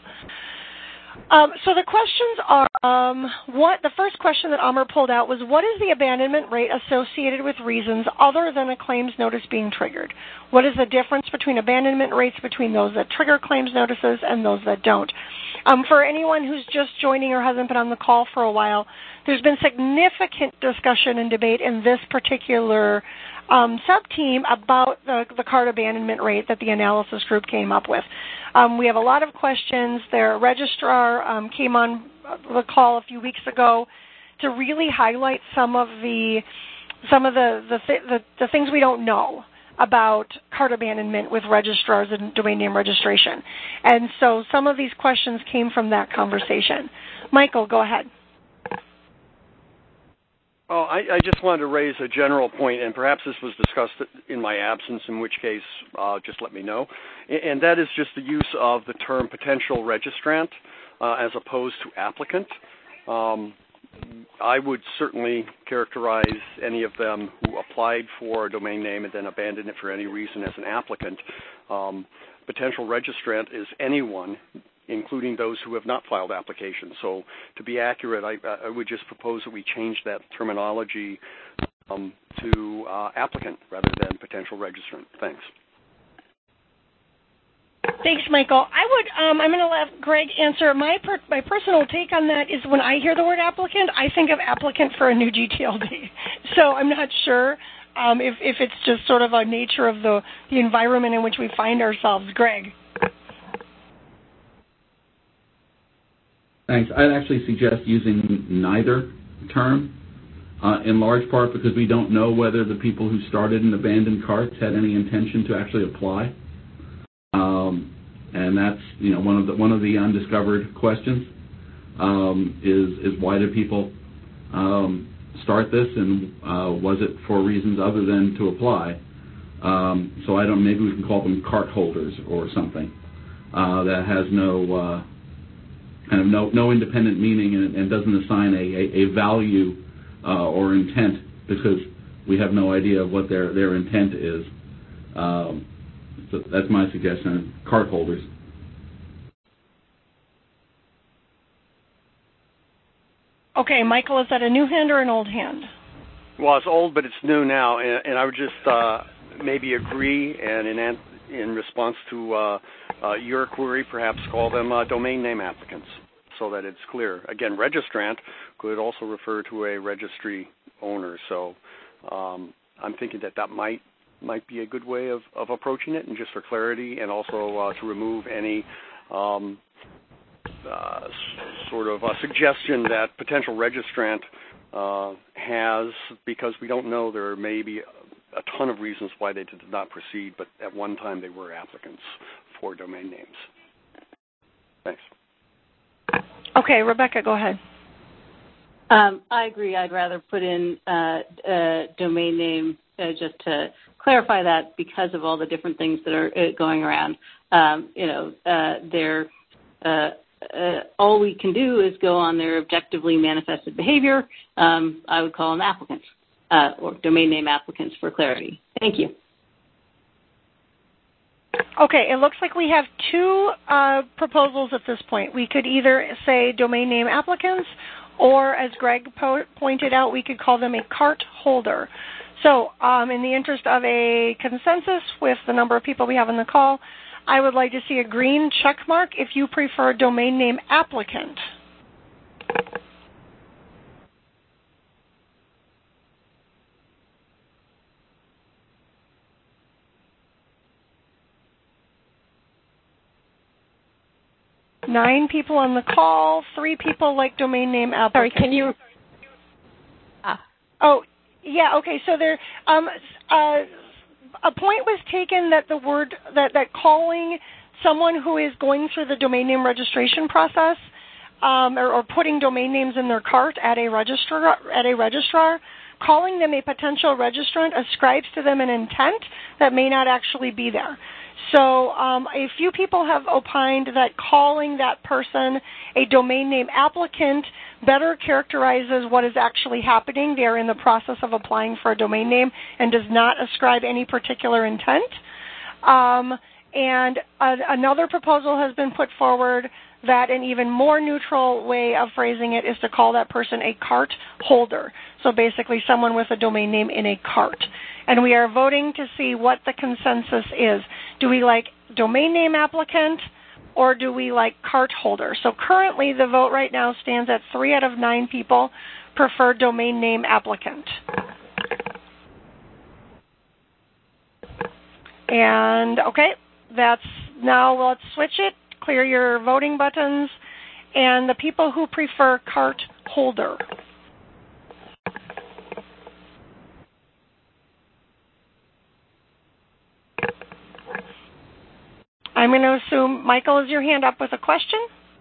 Um, so the questions are, um, what the first question that Amr pulled out was, what is the abandonment rate associated with reasons other than a claims notice being triggered? What is the difference between abandonment rates between those that trigger claims notices and those that don't? Um, for anyone who's just joining or hasn't been on the call for a while, there's been significant discussion and debate in this particular um, sub-team about the, the card abandonment rate that the analysis group came up with. Um, we have a lot of questions. Their registrar um, came on the call a few weeks ago to really highlight some of the some of the the, th- the, the things we don't know about card abandonment with registrars and domain name registration. And so some of these questions came from that conversation. Michael, go ahead. Well, I, I just wanted to raise a general point, and perhaps this was discussed in my absence, in which case uh, just let me know. And that is just the use of the term potential registrant uh, as opposed to applicant. Um, I would certainly characterize any of them who applied for a domain name and then abandoned it for any reason as an applicant. Um, potential registrant is anyone, including those who have not filed applications. So to be accurate, I, I would just propose that we change that terminology um, to uh, applicant rather than potential registrant. Thanks. Thanks, Michael. I would, um, I'm going to let Greg answer. My per, my personal take on that is when I hear the word applicant, I think of applicant for a new G T L D. So I'm not sure um, if, if it's just sort of a nature of the, the environment in which we find ourselves. Greg. Thanks. I'd actually suggest using neither term, uh, in large part because we don't know whether the people who started and abandoned carts had any intention to actually apply. Um, and that's, you know, one of the one of the undiscovered questions um, is is why do people um, start this, and uh, was it for reasons other than to apply? Um, so I don't. Maybe we can call them cart holders or something uh, that has no uh, kind of no no independent meaning and, and doesn't assign a, a, a value uh, or intent because we have no idea of what their their intent is. Um, so that's my suggestion. Cart holders. Okay, Michael, is that a new hand or an old hand? Well, it's old, but it's new now, and, and I would just uh, maybe agree, and in an, in response to uh, uh, your query, perhaps call them uh, domain name applicants, so that it's clear. Again, registrant could also refer to a registry owner, so um, I'm thinking that that might might be a good way of, of approaching it, and just for clarity, and also uh, to remove any um, uh, s- sort of a suggestion that potential registrant uh, has, because we don't know, there may be a, a ton of reasons why they did not proceed, but at one time they were applicants for domain names. Thanks. Okay, Rebecca, go ahead. Um, I agree. I'd rather put in uh, uh, domain name uh, just to clarify that because of all the different things that are uh, going around. Um, you know, uh, they're, uh, uh, all we can do is go on their objectively manifested behavior. Um, I would call them applicants uh, or domain name applicants for clarity. Thank you. Okay, it looks like we have two uh, proposals at this point. We could either say domain name applicants, or as Greg po- pointed out, we could call them a cart holder. So um, in the interest of a consensus with the number of people we have on the call, I would like to see a green check mark if you prefer domain name applicant. Nine people on the call, three people like domain name applicant. Sorry, can you... Ah. Oh, yeah, okay, so there... Um, uh, a point was taken that the word, that, that calling someone who is going through the domain name registration process um, or, or putting domain names in their cart at a registrar, at a registrar, calling them a potential registrant ascribes to them an intent that may not actually be there. So um, a few people have opined that calling that person a domain name applicant better characterizes what is actually happening. They are in the process of applying for a domain name and does not ascribe any particular intent. Um, and a, another proposal has been put forward that an even more neutral way of phrasing it is to call that person a cart holder. So basically someone with a domain name in a cart. And we are voting to see what the consensus is. Do we like domain name applicant or do we like cart holder? So currently the vote right now stands at three out of nine people prefer domain name applicant. And okay, that's now let's switch it. Clear your voting buttons. And the people who prefer cart holder. I'm going to assume, Michael, is your hand up with a question?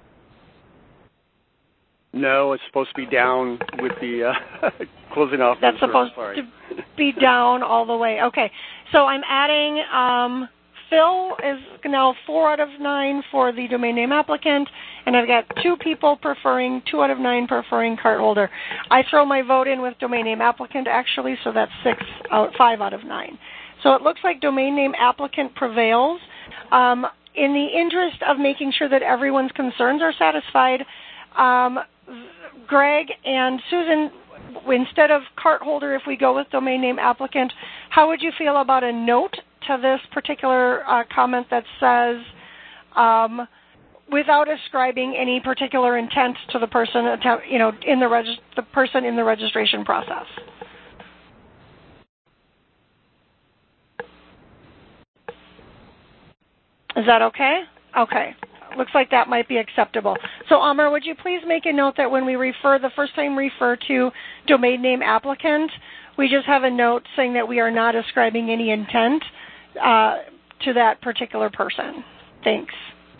No, it's supposed to be down with the uh, closing off. That's supposed Sorry. to be down all the way. Okay, so I'm adding, um, Phil is now four out of nine for the domain name applicant, and I've got two people preferring, two out of nine preferring cart holder. I throw my vote in with domain name applicant, actually, so that's six out, five out of nine. So it looks like domain name applicant prevails. Um, in the interest of making sure that everyone's concerns are satisfied, um, Greg and Susan, instead of cart holder, if we go with domain name applicant, how would you feel about a note to this particular uh, comment that says, um, without ascribing any particular intent to the person, you know, in the regist- the person in the registration process? Is that okay? Okay. Looks like that might be acceptable. So, Amar, would you please make a note that when we refer, the first time refer to domain name applicant, we just have a note saying that we are not ascribing any intent uh, to that particular person. Thanks.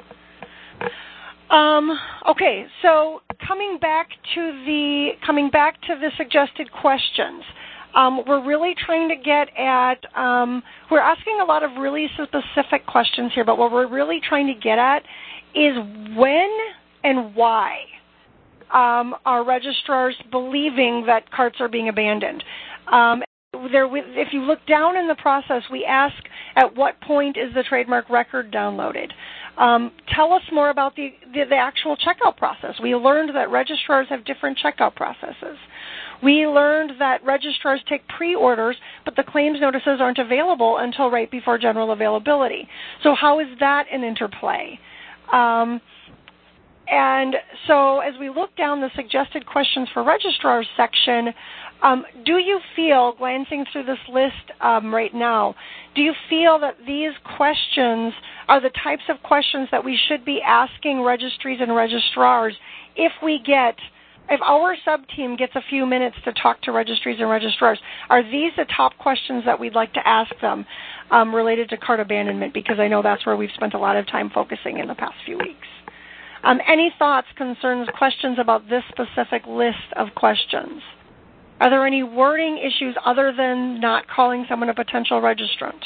Um, okay, so coming back to the coming back to the suggested questions, um, we're really trying to get at. Um, we're asking a lot of really specific questions here, but what we're really trying to get at is when and why um, are registrars believing that carts are being abandoned. Um, there, if you look down in the process, we ask at what point is the trademark record downloaded. Um, tell us more about the, the, the actual checkout process. We learned that registrars have different checkout processes. We learned that registrars take pre-orders, but the claims notices aren't available until right before general availability. So how is that an interplay? Um, and so as we look down the suggested questions for registrars section, Um, do you feel, glancing through this list um, right now, do you feel that these questions are the types of questions that we should be asking registries and registrars if we get, if our sub-team gets a few minutes to talk to registries and registrars? Are these the top questions that we'd like to ask them um, related to cart abandonment? Because I know that's where we've spent a lot of time focusing in the past few weeks. Um, any thoughts, concerns, questions about this specific list of questions? Are there any wording issues other than not calling someone a potential registrant?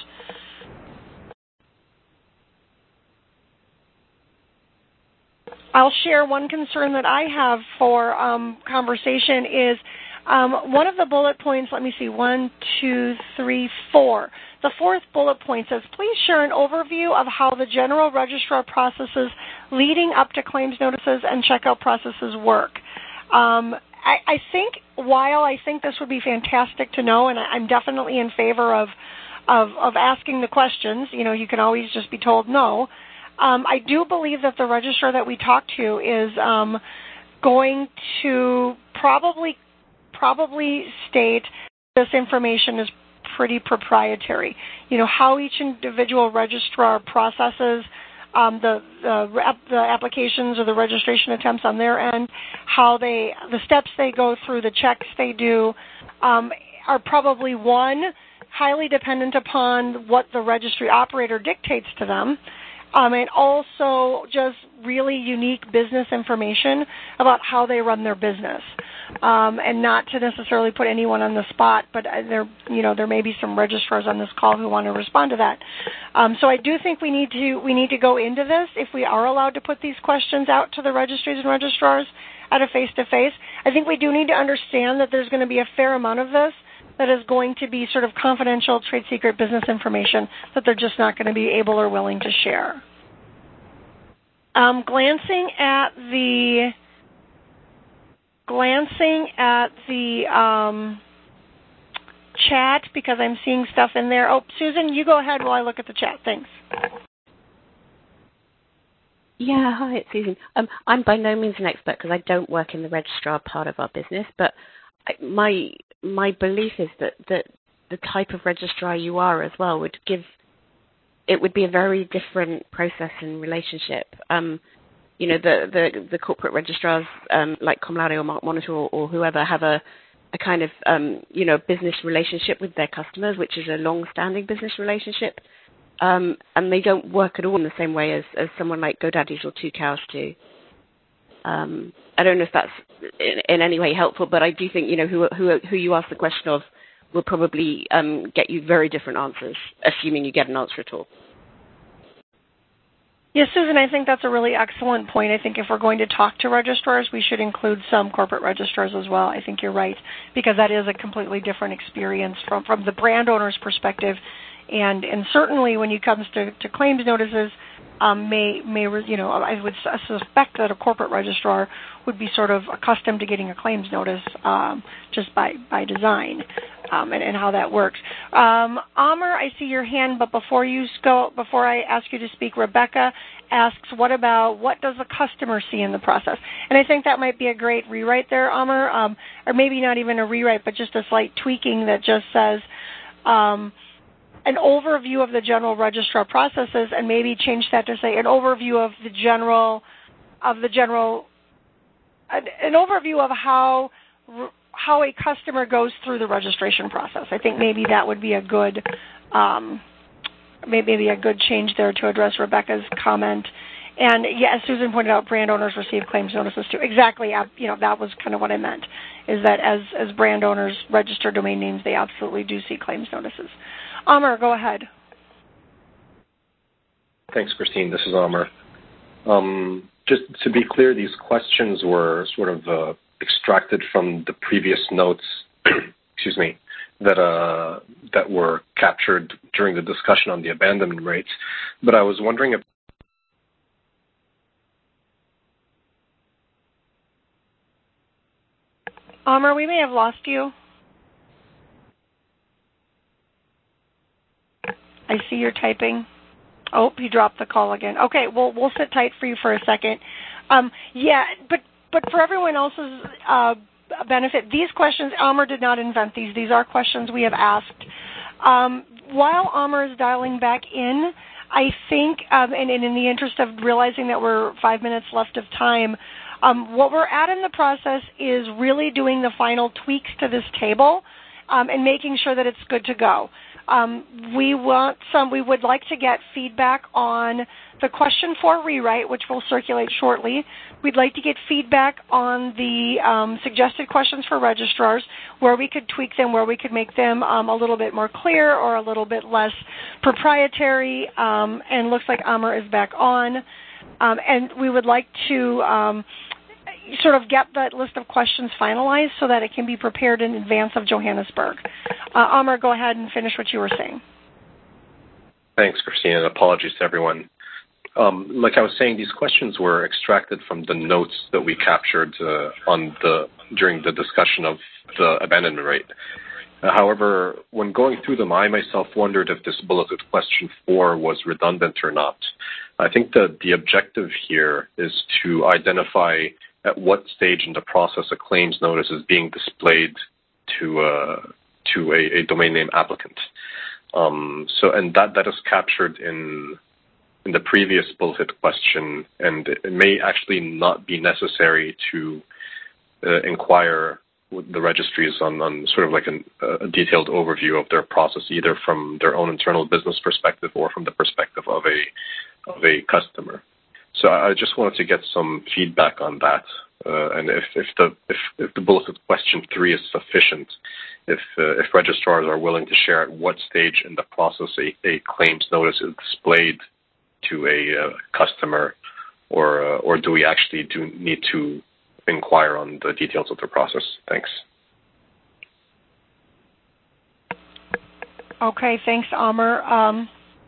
I'll share one concern that I have for um, conversation is um, one of the bullet points, let me see, one, two, three, four. The fourth bullet point says, please share an overview of how the general registrar processes leading up to claims notices and checkout processes work. Um, I, I think while I think this would be fantastic to know, and I'm definitely in favor of, of, of asking the questions, you know, you can always just be told no. Um, I do believe that the registrar that we talk to is um, going to probably probably state this information is pretty proprietary. You know, how each individual registrar processes Um, the, the the applications or the registration attempts on their end, how they, the steps they go through, the checks they do, um, are probably, one, highly dependent upon what the registry operator dictates to them, um, and also just really unique business information about how they run their business. Um, and not to necessarily put anyone on the spot, but there, you know, there may be some registrars on this call who want to respond to that. Um, so I do think we need to we need to go into this if we are allowed to put these questions out to the registries and registrars at a face-to-face. I think we do need to understand that there's going to be a fair amount of this that is going to be sort of confidential trade secret business information that they're just not going to be able or willing to share. Um, glancing at the Glancing at the um, chat, because I'm seeing stuff in there. Oh, Susan, you go ahead while I look at the chat. Thanks. Yeah, hi, it's Susan. Um, I'm by no means an expert because I don't work in the registrar part of our business, but I, my my belief is that, that the type of registrar you are as well would give, it would be a very different process and relationship. Um, You know, the, the, the corporate registrars um, like Comlade or Mark Monitor or, or whoever have a, a kind of, um, you know, business relationship with their customers, which is a long-standing business relationship. Um, and they don't work at all in the same way as, as someone like GoDaddy's or Two Cows do. Um, I don't know if that's in, in any way helpful, but I do think, you know, who, who, who you ask the question of will probably um, get you very different answers, assuming you get an answer at all. Yes, Susan, I think that's a really excellent point. I think if we're going to talk to registrars, we should include some corporate registrars as well. I think you're right, because that is a completely different experience from, from the brand owner's perspective. And, and certainly when it comes to, to claims notices, um, may, may you know, I would suspect that a corporate registrar would be sort of accustomed to getting a claims notice um, just by, by design. Um, and, and how that works. Um, Amr, I see your hand, but before you go, before I ask you to speak, Rebecca asks, what about, what does the customer see in the process? And I think that might be a great rewrite there, Amr, um, or maybe not even a rewrite, but just a slight tweaking that just says um, an overview of the general registrar processes, and maybe change that to say an overview of the general, of the general an, an overview of how how a customer goes through the registration process. I think maybe that would be a good um, maybe a good change there to address Rebecca's comment. And yes, Susan pointed out brand owners receive claims notices too. Exactly, you know, that was kind of what I meant, is that as, as brand owners register domain names, they absolutely do see claims notices. Amr, go ahead. Thanks, Christine. This is Amr. Um, just to be clear, these questions were sort of uh, extracted from the previous notes, excuse me, that uh, that were captured during the discussion on the abandonment rates. But I was wondering if Amr, we may have lost you. I see you're typing. Oh, you dropped the call again. Okay, well, we'll sit tight for you for a second. Um, yeah, but but for everyone else's uh, benefit, these questions, Amr did not invent these. These are questions we have asked. Um, while Amr is dialing back in, I think, um, and, and in the interest of realizing that we're five minutes left of time, um, what we're at in the process is really doing the final tweaks to this table um, and making sure that it's good to go. Um, we want some, we would like to get feedback on the question for rewrite, which will circulate shortly. We'd like to get feedback on the um, suggested questions for registrars, where we could tweak them, where we could make them um, a little bit more clear or a little bit less proprietary. Um, and looks like Amr is back on. Um, and we would like to um, sort of get that list of questions finalized so that it can be prepared in advance of Johannesburg. Uh, Amr, go ahead and finish what you were saying. Thanks, Christine, and apologies to everyone. Um, like I was saying, these questions were extracted from the notes that we captured uh, on the during the discussion of the abandonment rate. Uh, however, when going through them, I myself wondered if this bulleted question four was redundant or not. I think that the objective here is to identify at what stage in the process a claims notice is being displayed to uh, to a, a domain name applicant. Um, so, and that, that is captured in in the previous bulleted question, and it may actually not be necessary to uh, inquire with the registries on, on sort of like an, a detailed overview of their process, either from their own internal business perspective or from the perspective of a of a customer. So I just wanted to get some feedback on that, uh, and if, if the if, if the bulleted question three is sufficient, if uh, if registrars are willing to share at what stage in the process a, a claims notice is displayed to a uh, customer, or uh, or do we actually do need to inquire on the details of the process? Thanks. Okay, thanks, Amr. Um,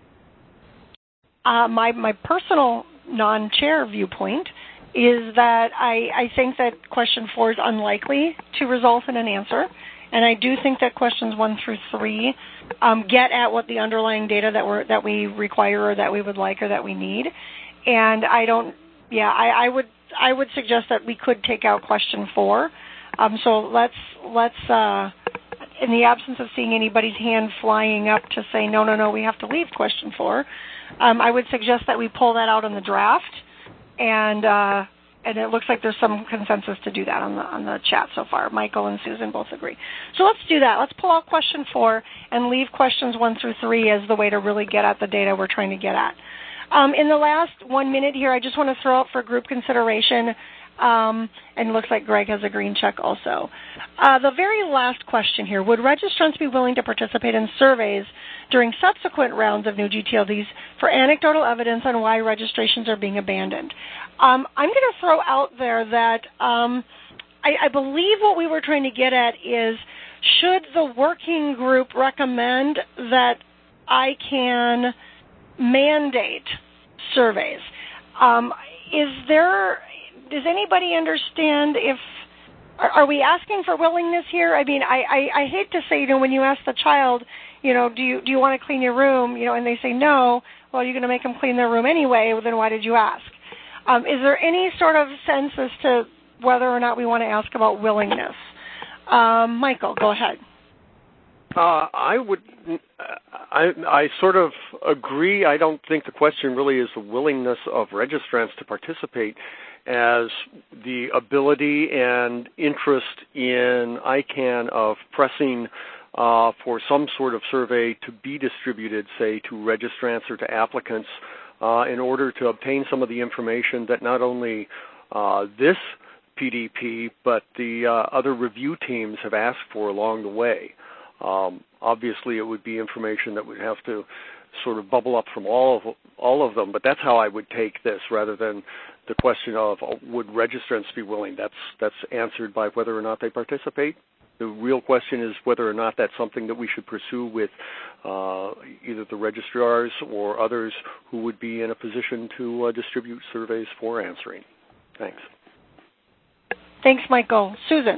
uh, my my personal non-chair viewpoint is that I, I think that question four is unlikely to result in an answer, and I do think that questions one through three um, get at what the underlying data that we that we require or that we would like or that we need, and I don't. Yeah, I, I would I would suggest that we could take out question four. Um, so let's let's uh, in the absence of seeing anybody's hand flying up to say no no no we have to leave question four. Um, I would suggest that we pull that out in the draft, and uh, and it looks like there's some consensus to do that on the on the chat so far. Michael and Susan both agree. So let's do that. Let's pull out question four and leave questions one through three as the way to really get at the data we're trying to get at. Um, in the last one minute here, I just want to throw out for group consideration, um, and it looks like Greg has a green check also. Uh, the very last question here, would registrants be willing to participate in surveys during subsequent rounds of new G T L Ds for anecdotal evidence on why registrations are being abandoned? Um, I'm going to throw out there that um, I, I believe what we were trying to get at is, should the working group recommend that I can mandate surveys? Um, is there, does anybody understand if, are, are we asking for willingness here? I mean, I, I, I hate to say, you know, when you ask the child, you know, do you do you want to clean your room, you know, and they say no, well, you're going to make them clean their room anyway, well, then why did you ask? Um, is there any sort of sense as to whether or not we want to ask about willingness? Um, Michael, go ahead. Uh, I would, I, I sort of agree. I don't think the question really is the willingness of registrants to participate. as the ability and interest in I CANN of pressing uh, for some sort of survey to be distributed, say, to registrants or to applicants uh, in order to obtain some of the information that not only uh, this P D P but the uh, other review teams have asked for along the way. Um, obviously, it would be information that would have to sort of bubble up from all of all of them, but that's how I would take this, rather than the question of uh, would registrants be willing. That's that's answered by whether or not they participate. The real question is whether or not that's something that we should pursue with uh, either the registrars or others who would be in a position to uh, distribute surveys for answering. Thanks. Thanks, Michael. Susan.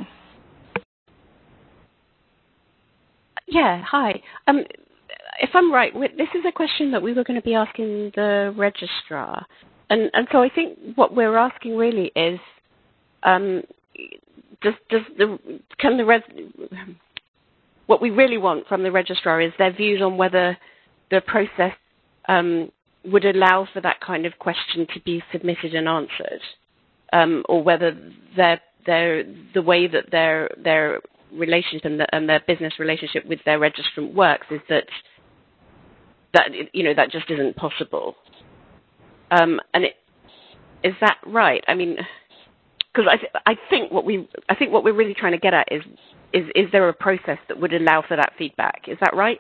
Yeah, hi. Um, if I'm right, this is a question that we were going to be asking the registrar. And, and so I think what we're asking really is, um, does, does the, can the res, what we really want from the registrar is their views on whether the process um, would allow for that kind of question to be submitted and answered, um, or whether they're, they're, the way that their their relationship and, the, and their business relationship with their registrant works is that that you know that just isn't possible. Um, and it, is that right? I mean, because I, th- I think what we I think what we're really trying to get at is is is there a process that would allow for that feedback? Is that right?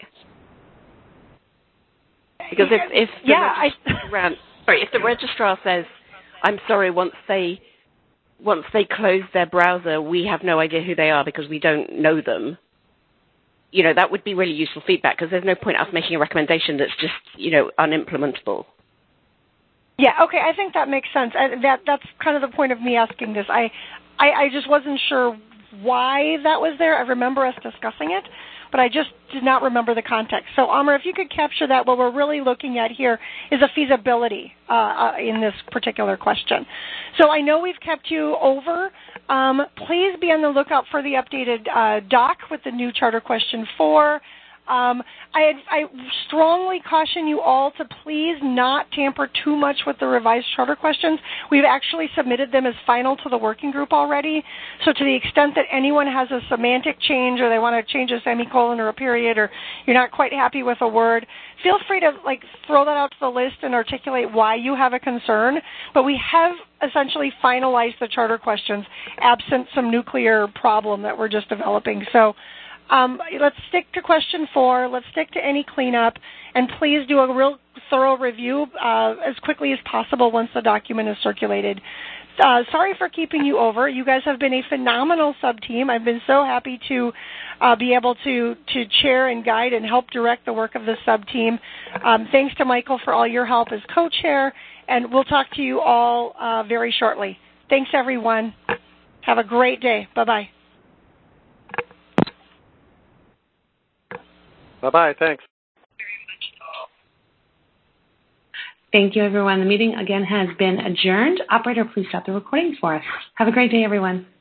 Because if if the yeah, registrar, I, sorry, if the registrar says, "I'm sorry," once they once they close their browser, we have no idea who they are because we don't know them. You know, that would be really useful feedback, because there's no point us making a recommendation that's just, you know, unimplementable. Yeah, okay, I think that makes sense. I, that that's kind of the point of me asking this. I, I, I just wasn't sure why that was there. I remember us discussing it, but I just did not remember the context. So, Amr, if you could capture that, what we're really looking at here is a feasibility uh, uh, in this particular question. So I know we've kept you over. Um, please be on the lookout for the updated uh, doc with the new Charter Question four. Um, I, I strongly caution you all to please not tamper too much with the revised charter questions. We've actually submitted them as final to the working group already. So to the extent that anyone has a semantic change, or they want to change a semicolon or a period, or you're not quite happy with a word, feel free to like throw that out to the list and articulate why you have a concern. But we have essentially finalized the charter questions, absent some nuclear problem that we're just developing. So Um, let's stick to question four. Let's stick to any cleanup, and please do a real thorough review uh, as quickly as possible once the document is circulated. Uh, sorry for keeping you over. You guys have been a phenomenal sub-team. I've been so happy to uh, be able to, to chair and guide and help direct the work of the sub-team. Um, thanks to Michael for all your help as co-chair, and we'll talk to you all uh, very shortly. Thanks, everyone. Have a great day. Bye-bye. Bye-bye. Thanks. Thank you, everyone. The meeting, again, has been adjourned. Operator, please stop the recording for us. Have a great day, everyone.